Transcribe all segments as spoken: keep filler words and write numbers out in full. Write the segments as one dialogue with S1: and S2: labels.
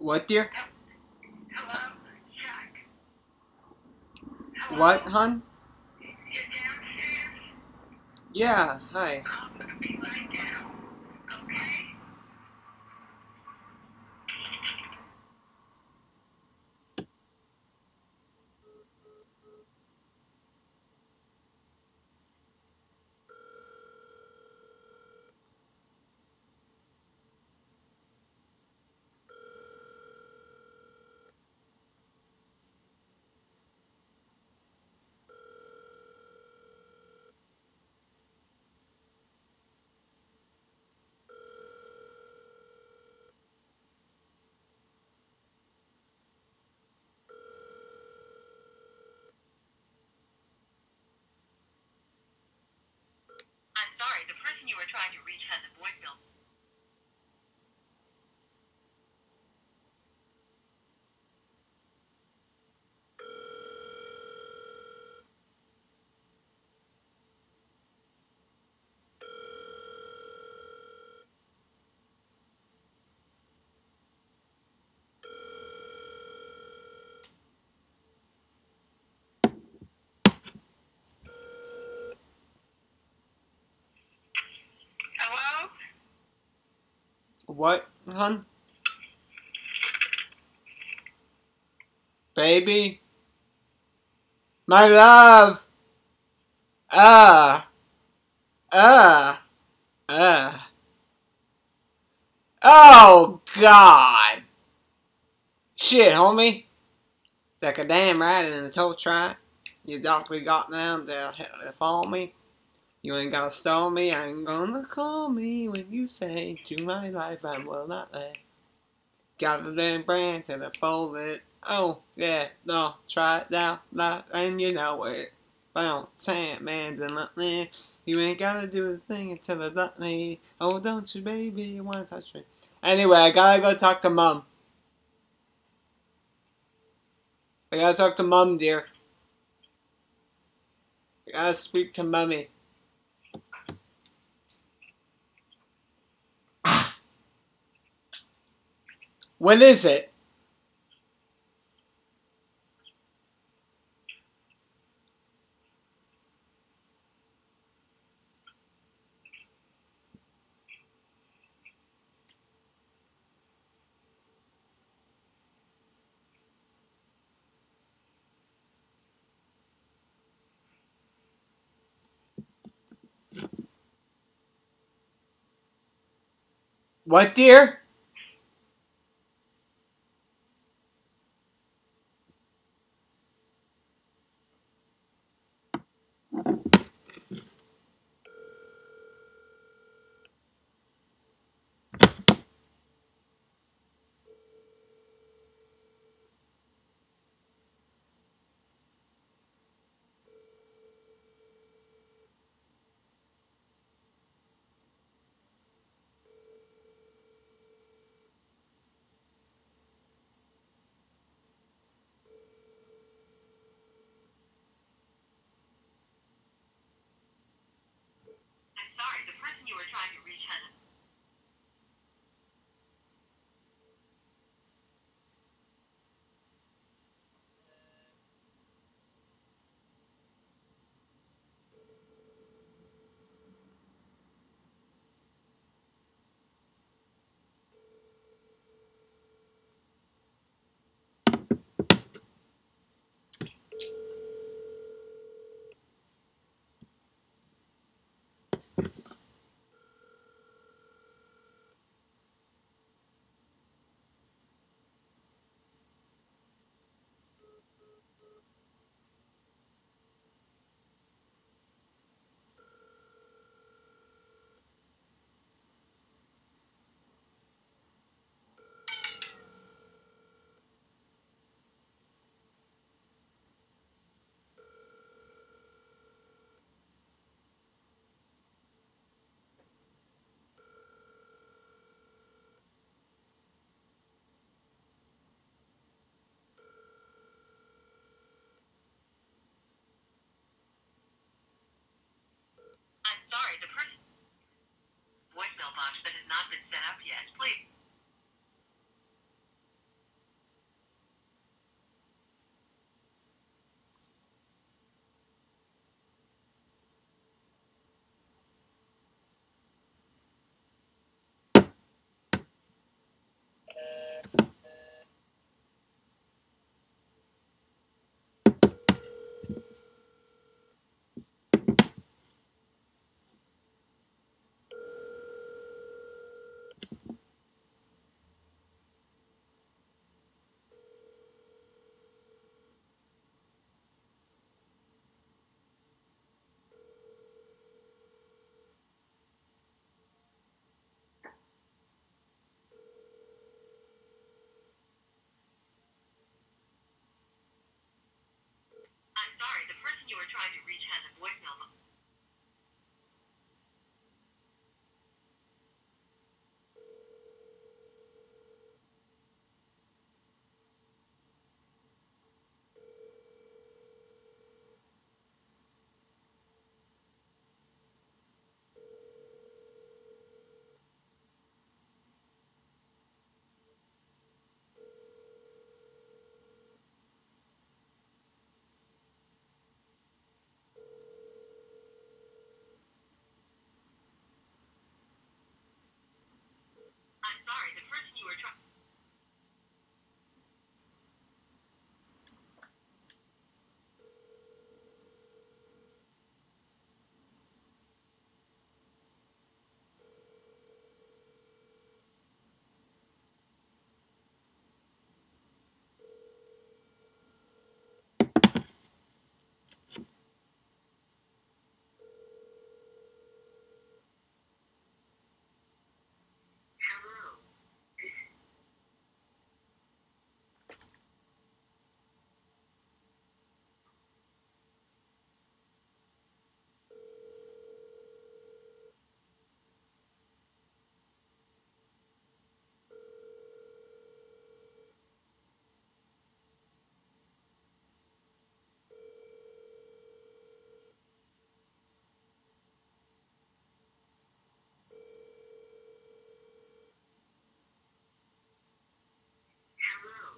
S1: What, dear?
S2: Hello, Jack. Hello?
S1: What, hon?
S2: You're downstairs?
S1: Yeah, hi.
S2: I'm gonna be right down. Okay? I'm sorry, the person you were trying to reach has a voicemail. Hello?
S1: What, hon? Baby? My love! Ah! Ah! Ah! Oh, God! Shit, homie! Like a damn rat in the toe trap. You doctor got down there to follow me. You ain't gonna stall me. I ain't gonna call me when you say to my life I will not let. Got the damn brand to the folded. Oh, yeah, no, try it now, not, and you know it. Bound, Sandman's in nothing. You ain't gotta do the thing until the duck me. Oh, don't you, baby, you wanna touch me. Anyway, I gotta go talk to Mom. I gotta talk to Mom, dear. I gotta speak to Mummy. What is it? What, dear?
S2: I'm sorry, the person you were trying to reach has a... I'm sorry, the person... voicemail box that has not been set up yet. Please... sorry, the person you were trying to reach has a voicemail. I'm sorry, the person you were trying. Hello. Hello.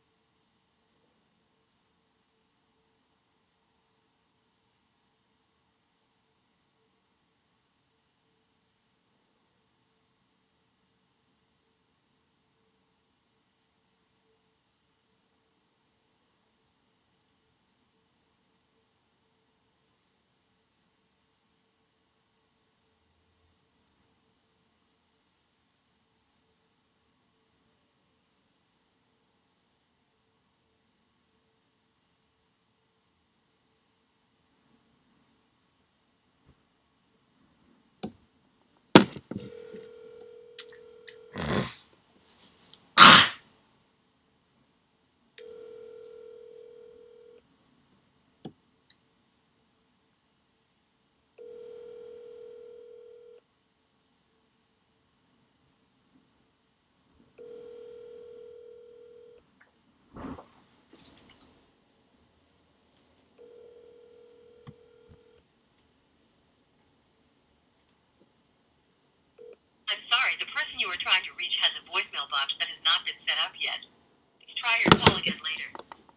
S2: I'm sorry, the person you were trying to reach has a voicemail box that has not been set up yet. Try your call again later.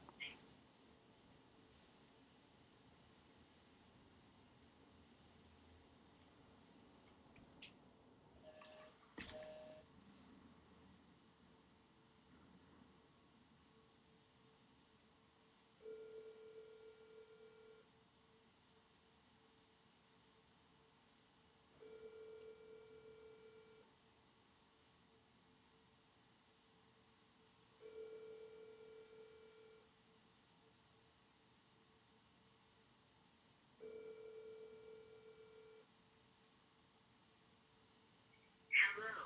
S2: Hello.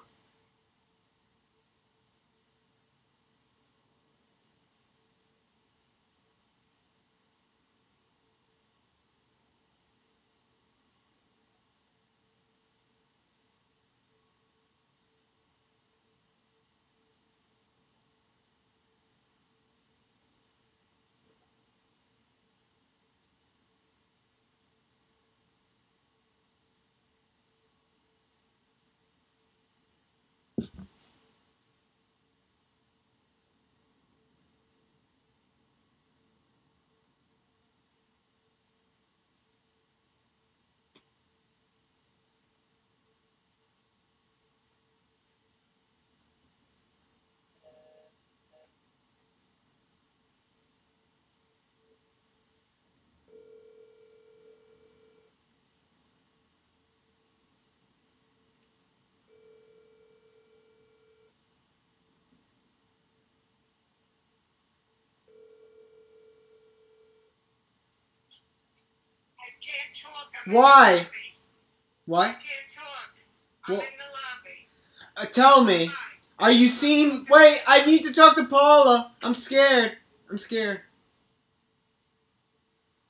S2: I can't talk. I'm
S1: Why?
S2: In the lobby.
S1: What?
S2: I can't talk. I'm
S1: Well,
S2: in the lobby.
S1: uh, tell me. Are you seeing? Wait, I need to talk to Paula. I'm scared. I'm scared.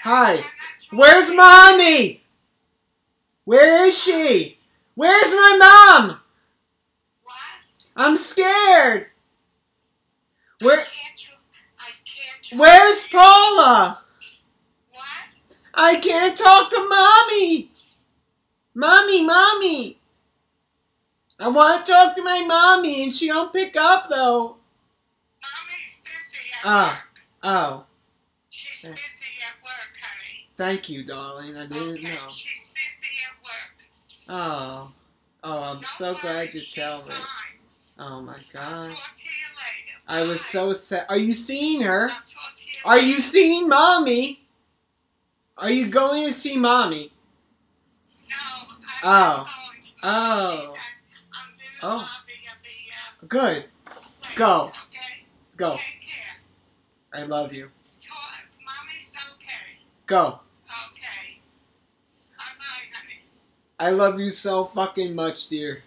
S1: Hi. Where's mommy? Where is she? Where's my mom?
S2: What?
S1: I'm scared. Where?
S2: I can't tr- I can't tr-
S1: Where's Paula?
S2: What?
S1: I can't talk to mommy. Mommy, mommy. I want to talk to my mommy and she don't pick up though.
S2: Mommy's busy at
S1: Oh.
S2: work.
S1: Oh.
S2: She's busy at work, honey.
S1: Thank you, darling. I didn't
S2: Okay,
S1: know.
S2: she's busy at work.
S1: Oh. Oh, I'm
S2: Don't
S1: so
S2: worry,
S1: glad you
S2: she's
S1: tell me.
S2: fine.
S1: Oh my
S2: I'll
S1: God.
S2: talk to you later.
S1: I was
S2: Bye.
S1: so sad. Are you seeing her?
S2: I'll talk to you
S1: Are
S2: later.
S1: you seeing mommy? Are you going to see mommy?
S2: No, I'm
S1: Oh.
S2: not going.
S1: Oh.
S2: She's at- I'm in the
S1: Oh.
S2: lobby of the uh,
S1: Good.
S2: place,
S1: Go.
S2: Okay?
S1: Go.
S2: Take care.
S1: I love you.
S2: Talk. Mommy's okay.
S1: Go.
S2: Okay. Bye-bye, honey.
S1: I love you so fucking much, dear.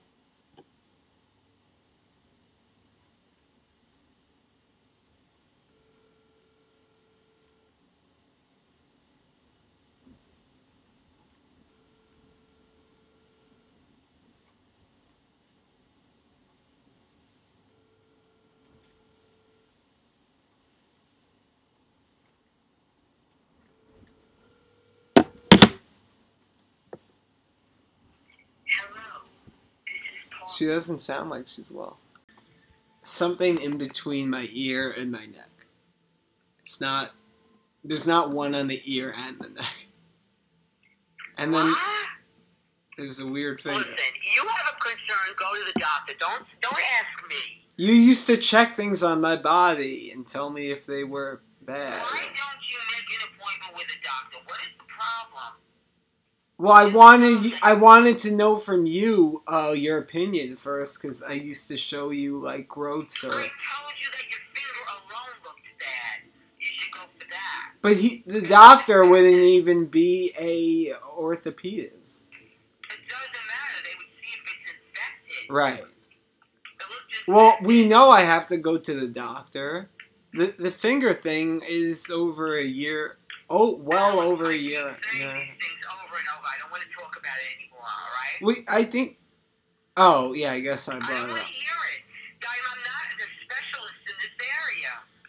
S2: Hello. This is Paul.
S1: She doesn't sound like she's well. Something in between my ear and my neck. It's not. There's not one on the ear and the neck. And then
S2: What?
S1: there's a weird finger.
S2: Listen, you have a concern, go to the doctor. Don't don't ask me.
S1: You used to check things on my body and tell me if they were bad.
S2: Why don't you make an appointment with a doctor? What is the problem?
S1: Well, I wanted I wanted to know from you uh, your opinion first, because I used to show you like growths
S2: I
S1: or.
S2: told you that your finger alone looked bad. You should go for that.
S1: But he, the doctor wouldn't even be a orthopedist.
S2: It doesn't matter. They would see if it's infected.
S1: Right.
S2: It looked
S1: Well,
S2: infected.
S1: we know I have to go to the doctor. The the finger thing is over a year. Oh, well
S2: Alex,
S1: over
S2: I
S1: a
S2: keep
S1: year.
S2: saying
S1: Yeah.
S2: these things over and over. I don't want to talk about it anymore, all right?
S1: We, I think. Oh, yeah. I guess I
S2: I
S1: brought
S2: don't
S1: it
S2: want
S1: up.
S2: to hear it. Guys, I'm not the specialist in this area.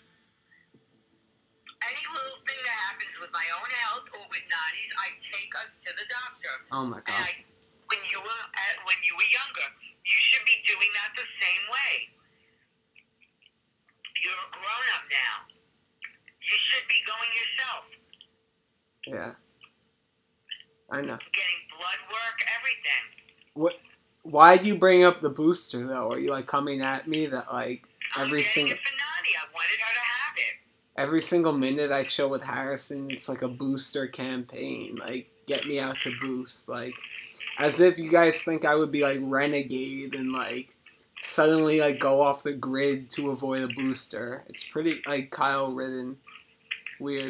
S2: Any little thing that happens with my own health or with Nani's, I take us to the doctor.
S1: Oh my
S2: And
S1: God.
S2: I, when you were uh, when you were younger, you should be doing that the same way. You're a grown up now. You should be going yourself,
S1: Yeah. I know.
S2: getting blood work, everything.
S1: What? Why do you bring up the booster though? Are you like coming at me that like
S2: I'm
S1: every
S2: getting
S1: single
S2: it for Nani. I wanted her to have it.
S1: every single minute I chill with Harrison, it's like a booster campaign. Like, get me out to boost. Like, as if you guys think I would be like renegade and like suddenly like go off the grid to avoid a booster. It's pretty like Kyle Ridden. Weird.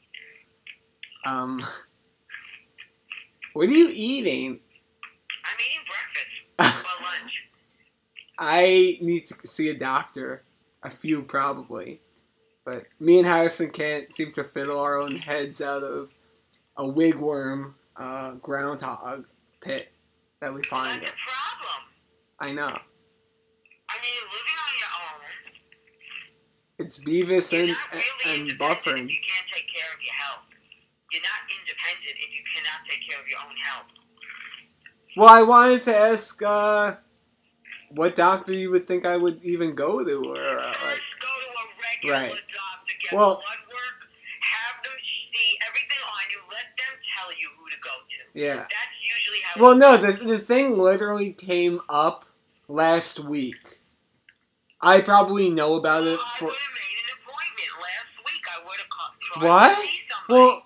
S1: Um, what are you eating?
S2: I'm eating breakfast for lunch.
S1: I need to see a doctor. A few probably. But me and Harrison can't seem to fiddle our own heads out of a wigworm uh, groundhog pit that we find.
S2: That's a problem.
S1: I know.
S2: I mean, living on your own,
S1: It's Beavis
S2: you're
S1: and,
S2: not really
S1: and
S2: independent
S1: Buffering.
S2: if you can't take care of your health. You're not independent if you cannot take care of your own health.
S1: Well, I wanted to ask uh, what doctor you would think I would even go to, or uh, like.
S2: First, go to a regular
S1: Right.
S2: doctor, get
S1: Well-
S2: blood work, have them see everything on you, let them tell you who to go to.
S1: Yeah.
S2: That's usually how
S1: Well,
S2: it
S1: no,
S2: goes.
S1: the the thing literally came up last week. I probably know about
S2: Well,
S1: it
S2: I
S1: for.
S2: would have made an appointment last week. I would have tried
S1: What?
S2: to see somebody.
S1: Well,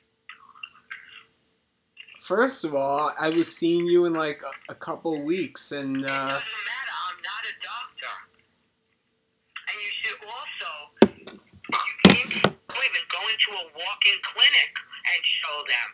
S1: first of all, I was seeing you in like a, a couple weeks, and
S2: It
S1: uh,
S2: doesn't matter. I'm not a doctor. And you should also, you can't even go into a walk-in clinic and show them.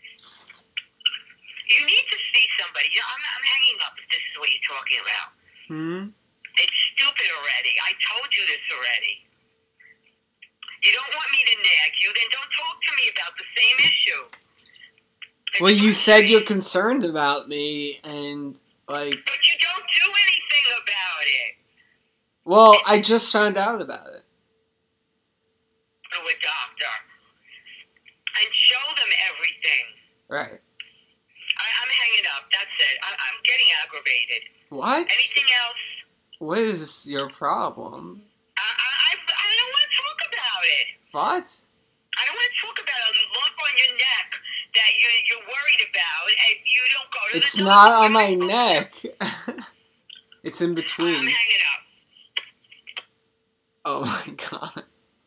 S2: You need to see somebody. You know, I'm, I'm hanging up if this is what you're talking about.
S1: hmm.
S2: It's stupid already. I told you this already. You don't want me to nag you, then don't talk to me about the same issue. It's
S1: Well, you said you're
S2: frustrating.
S1: concerned about me, and, like...
S2: But you don't do anything about it.
S1: Well, I just found out about it.
S2: To a doctor. And show them everything.
S1: Right.
S2: I, I'm hanging up. That's it. I, I'm getting aggravated.
S1: What?
S2: Anything else?
S1: What is your problem?
S2: I, I, I, I don't want to talk about it.
S1: What?
S2: I don't want to talk about a lump on your neck that you, you're worried about, and you don't go to
S1: It's
S2: the doctor.
S1: not on my
S2: You're
S1: neck. It's in
S2: I'm
S1: between.
S2: hanging up.
S1: Oh my god.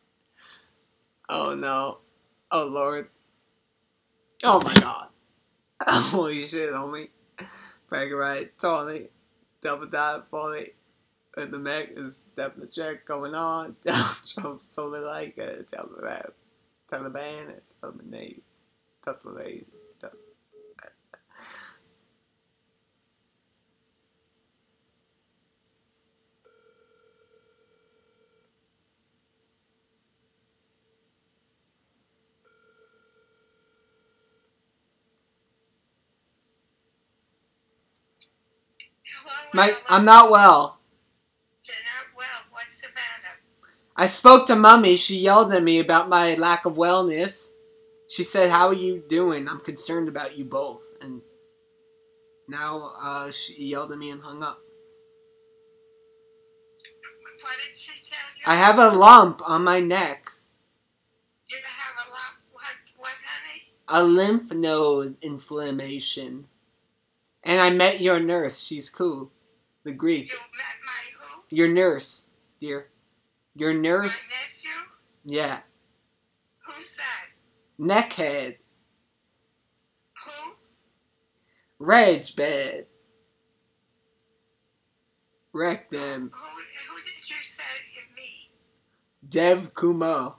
S1: Oh no. Oh lord. Oh my god. Holy shit, homie. Brag right, Tony. Double dot, fully. And the Mac is definitely check going on. Trump solar like a Taliban. Taliban. Eliminate. Taliban. My, I'm not well.
S2: You're not well. What's the matter?
S1: I spoke to Mummy. She yelled at me about my lack of wellness. She said, "How are you doing? I'm concerned about you both." And now uh, she yelled at me and hung up.
S2: What did she tell you?
S1: I have a lump on my neck.
S2: You have a lump. What, what, honey?
S1: A lymph node inflammation. And I met your nurse. She's cool. The Greek.
S2: You met my who?
S1: Your nurse, dear. Your nurse?
S2: My nephew?
S1: Yeah.
S2: Who's that?
S1: Neckhead.
S2: Who?
S1: Reg bed. Wreck them.
S2: Who, who did you say you meet?
S1: Dev Kumo.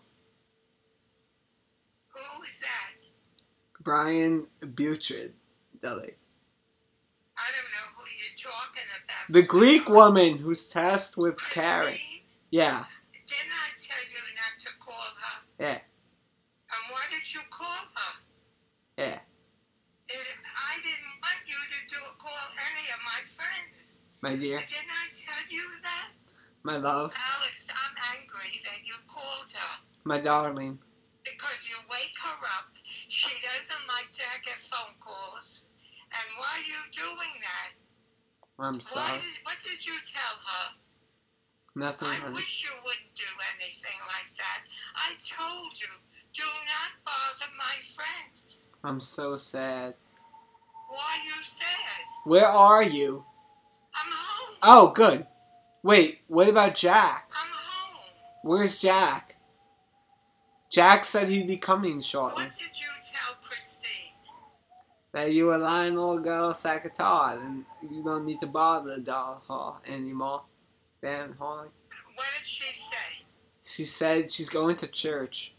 S2: Who is that?
S1: Brian Butrid. Deli.
S2: I don't know who you're talking about.
S1: The Greek woman who's tasked with
S2: Christine?
S1: caring. Yeah.
S2: Didn't I tell you not to call her?
S1: Yeah.
S2: And why did you call her?
S1: Yeah.
S2: It, I didn't want you to do call any of my friends.
S1: My dear.
S2: Didn't I tell you that?
S1: My love.
S2: Alex, I'm angry that you called her.
S1: My darling.
S2: Because you wake her up. She doesn't like to get phone calls. And why are you doing that?
S1: I'm
S2: Why
S1: sorry.
S2: did, what did you tell her?
S1: Nothing,
S2: I
S1: honey.
S2: wish you wouldn't do anything like that. I told you, do not bother my friends.
S1: I'm so sad.
S2: Why are you sad?
S1: Where are you?
S2: I'm home.
S1: Oh, good. Wait, what about Jack?
S2: I'm home.
S1: Where's Jack? Jack said he'd be coming shortly.
S2: What did you tell Christine?
S1: That you were lying old girl Sakatard, and you don't need to bother the doll hall anymore. Then, Holly.
S2: What did she say?
S1: She said she's going to church.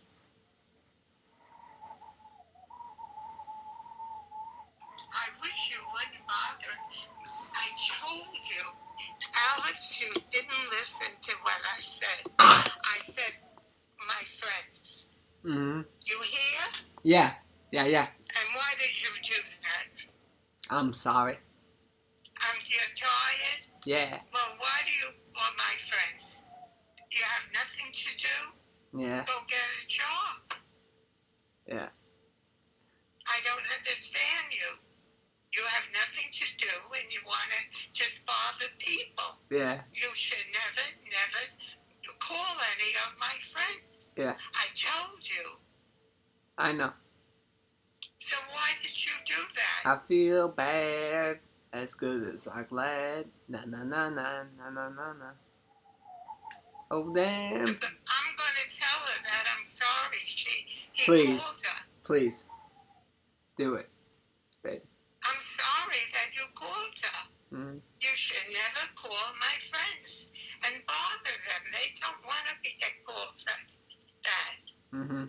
S2: I wish you wouldn't bother. I told you. Alex, you didn't listen to what I said. I said, my friends.
S1: Mm-hmm.
S2: You hear?
S1: Yeah. Yeah, yeah.
S2: And why did you do that?
S1: I'm sorry.
S2: I'm you're tired?
S1: Yeah.
S2: Well, why do you want my friends? You have nothing to do?
S1: Yeah.
S2: Go get a job.
S1: Yeah.
S2: I don't understand you. You have nothing to do and you want to just bother people.
S1: Yeah.
S2: You should never, never call any of my friends.
S1: Yeah.
S2: I told you.
S1: I know.
S2: So why did you do that?
S1: I feel bad. As good as I'm glad. Na na na na na na na na. Oh damn.
S2: I'm going to tell her that I'm sorry. She, he
S1: Please.
S2: called her.
S1: Please. Do it. Babe.
S2: I'm sorry that you called her.
S1: Mm-hmm.
S2: You should never call my friends and bother them. They don't want to be get calls like that.
S1: Mm-hmm.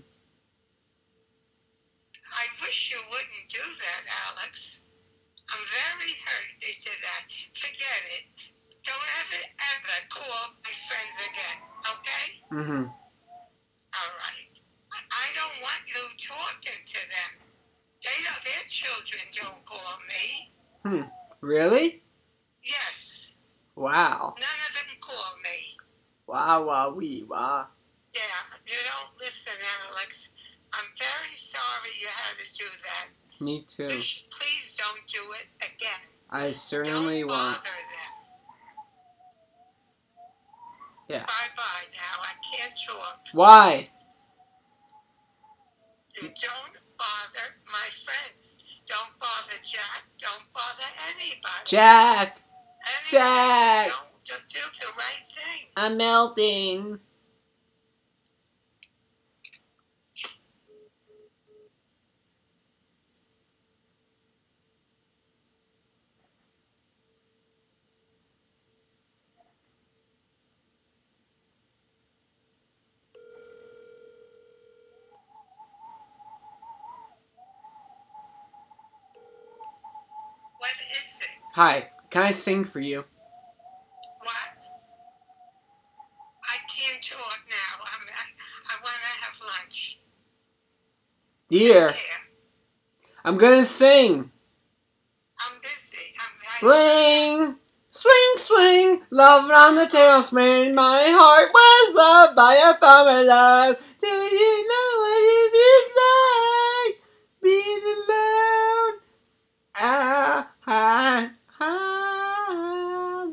S2: I wish you wouldn't do that, Alex. I'm very hurt that you did that. Forget it. Don't ever, ever call my friends again, okay?
S1: Mm-hmm.
S2: All right. want you talking to them. They know their children don't call me.
S1: Hmm. Really?
S2: Yes.
S1: Wow.
S2: None of them call me.
S1: Wow, wow, wee, wow.
S2: Yeah, you don't listen, Alex. I'm very sorry you had to do that.
S1: Me too.
S2: Please, please don't do it again.
S1: I certainly
S2: don't
S1: won't.
S2: bother them.
S1: Yeah.
S2: Bye-bye now. I can't talk.
S1: Why?
S2: You don't bother my friends. Don't bother Jack. Don't bother anybody.
S1: Jack!
S2: Anybody.
S1: Jack!
S2: Don't do the right thing.
S1: I'm melting.
S2: What is it?
S1: Hi, can I sing for you?
S2: What? I can't talk now. I'm, I, I want to have lunch.
S1: Dear,
S2: Yeah,
S1: I'm gonna sing.
S2: I'm busy. I'm, I,
S1: Swing, swing, swing, love on the tailspin. My heart was loved by a farmer love. Do you know what it is like being alone? Ah, ah, ah,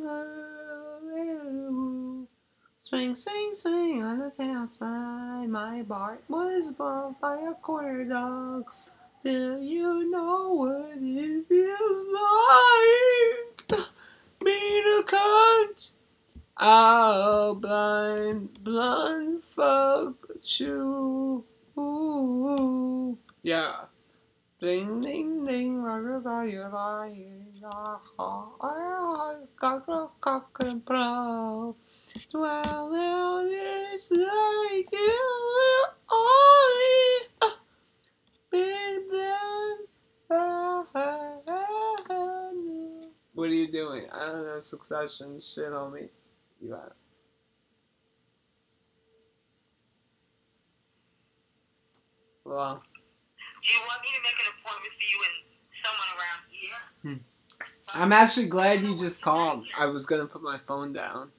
S1: ah. Swing, swing, swing on the tailspin. My heart was loved by a corner dog. Do you know what it feels like being a cunt? Oh, blind, blind fuck you. Ooh, yeah. Ding, ding, ding, rock, rock, rock, rock, cock, cock, cock, and pro. Well, now it's like you are. What are you doing? I don't know. Succession shit, homie. You got it. Well.
S2: Do you want me to make an appointment for you and someone around here?
S1: Hmm. I'm actually glad you just called. I was gonna put my phone down.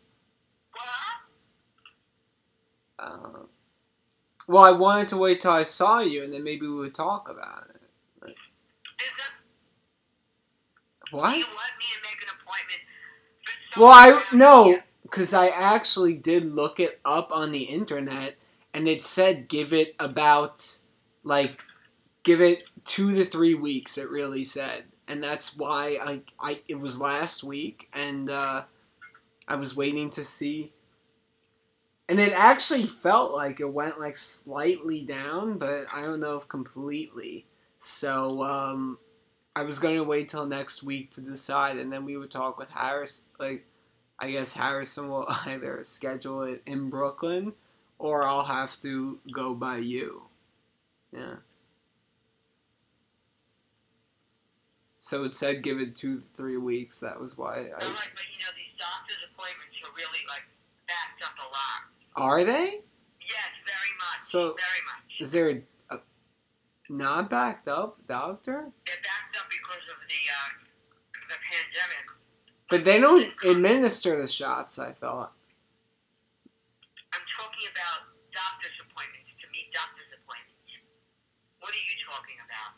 S2: What?
S1: Uh, well, I wanted to wait till I saw you, and then maybe we would talk about it. But... What?
S2: Do you want me to make an appointment for
S1: Well, I
S2: someone
S1: no,
S2: around here?
S1: because I actually did look it up on the internet, and it said give it about like give it two to three weeks. It really said, and that's why I I it was last week, and uh, I was waiting to see. And it actually felt like it went like slightly down, but I don't know if completely. So um, I was going to wait till next week to decide, and then we would talk with Harris. Like, I guess Harrison will either schedule it in Brooklyn, or I'll have to go by you. Yeah. So it said give it two to three weeks. That was why I.
S2: So, like, but you know, these doctor's appointments are really like backed up a lot.
S1: Are they?
S2: Yes, very much.
S1: So,
S2: very much.
S1: Is there a, a not backed up doctor?
S2: They're backed up because of the uh, the pandemic.
S1: But they don't administer the shots, I thought.
S2: I'm talking about doctor's appointments, to meet doctor's appointments. What are you talking about?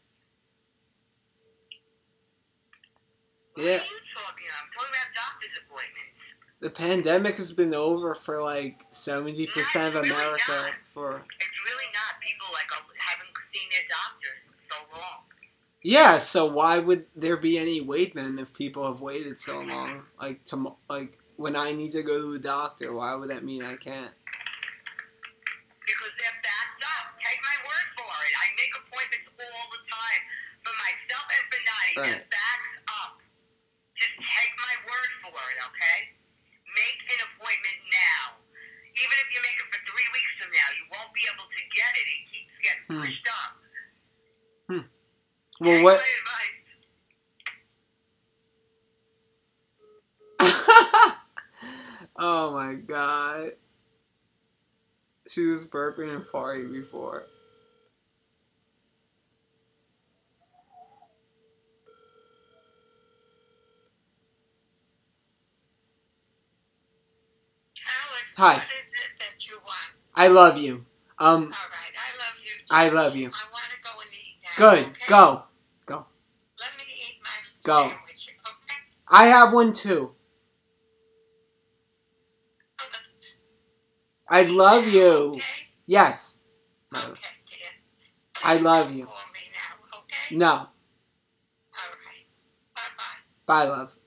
S2: What
S1: Yeah.
S2: are you talking about? I'm talking about doctor's appointments.
S1: The pandemic has been over for like seventy percent of
S2: No, it's really
S1: America
S2: not.
S1: for...
S2: It's really not. People like haven't seen their doctors in so long.
S1: Yeah, so why would there be any wait then if people have waited so long? Like, to, like when I need to go to a doctor, why would that mean I can't?
S2: Because they're backed up. Take my word for it. I make appointments all the time for myself and for Nani.
S1: Right.
S2: They're backed up. Just take my word for it, okay? Make an appointment now. Even if you make it for three weeks from now, you won't be able to get it. It keeps getting
S1: Hmm.
S2: pushed up.
S1: Hmm. Well,
S2: Take
S1: what...
S2: my advice.
S1: Oh my god. She was burping and farting before. Hi.
S2: What is it that you want?
S1: I love you. Um,
S2: All right, I love you. Too.
S1: I love you.
S2: I want to go and eat now.
S1: Good.
S2: Okay?
S1: Go. Go.
S2: Let me eat my
S1: Go.
S2: sandwich, okay?
S1: I have one too. I love you.
S2: Okay?
S1: Yes.
S2: Okay, dear.
S1: I love you.
S2: Call me now, okay?
S1: No.
S2: All right. Bye-bye.
S1: Bye, love.